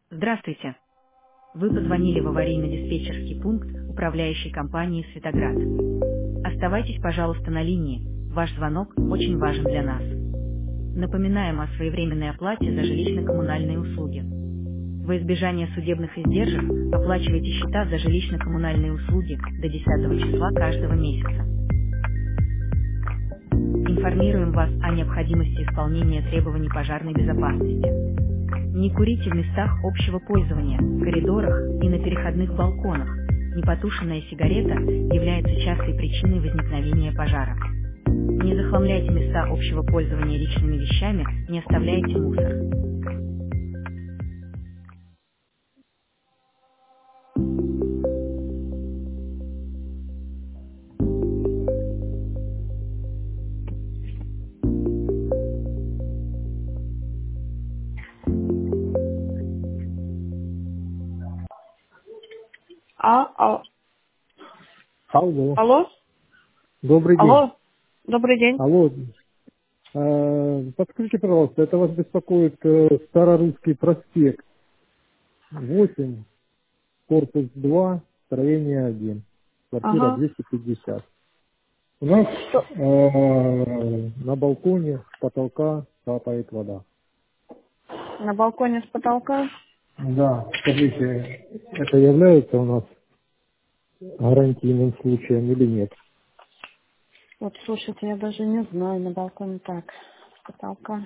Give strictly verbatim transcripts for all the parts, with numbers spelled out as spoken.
Здравствуйте. Вы позвонили в аварийно-диспетчерский пункт управляющей компании «Светоград». Оставайтесь, пожалуйста, на линии. Ваш звонок очень важен для нас. Напоминаем о своевременной оплате за жилищно-коммунальные услуги. Во избежание судебных издержек оплачивайте счета за жилищно-коммунальные услуги до десятого числа каждого месяца. Информируем вас о необходимости исполнения требований пожарной безопасности. Не курите в местах общего пользования, коридорах и на переходных балконах. Непотушенная сигарета является частой причиной возникновения пожара. Не захламляйте места общего пользования личными вещами, не оставляйте мусор. А, а, Алло. алло, Добрый день. алло, добрый день. Алло. Э, Подскажите, пожалуйста, это вас беспокоит э, Старорусский проспект, восемь, корпус два, строение один, квартира Ага. двести пятьдесят. У нас Что? э, на балконе с потолка капает вода. На балконе с потолка? Да, скажите, это является у нас гарантийным случаем или нет? Вот, слушайте, я даже не знаю, на балконе так, с потолка.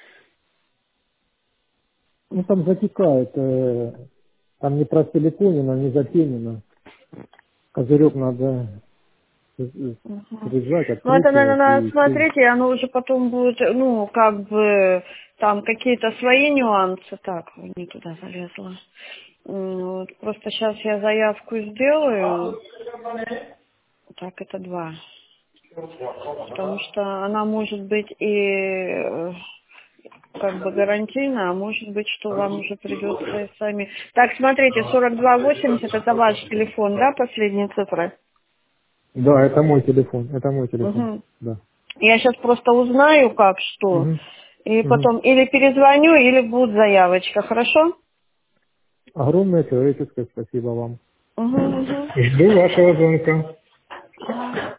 Ну там затекает, э, там не просиликонено, не запенено. Козырек надо Угу. приезжать, Ну, это, наверное, откручивать надо и всё. смотреть, и оно уже потом будет, ну, как бы, там какие-то свои нюансы. Так, не туда залезла. М, Вот, просто сейчас я заявку сделаю. Так, это два. Потому что она может быть и э, как бы гарантийно, а может быть, что вам уже придется и сами. Так, смотрите, сорок два восемьдесят это ваш телефон, да, последние цифры? Да, это мой телефон, это мой телефон, Угу. да. Я сейчас просто узнаю, как что, Мгм, и мгм. потом или перезвоню, или будет заявочка, хорошо? Огромное человеческое спасибо вам. Угу, угу. Жду вашего звонка. Ага.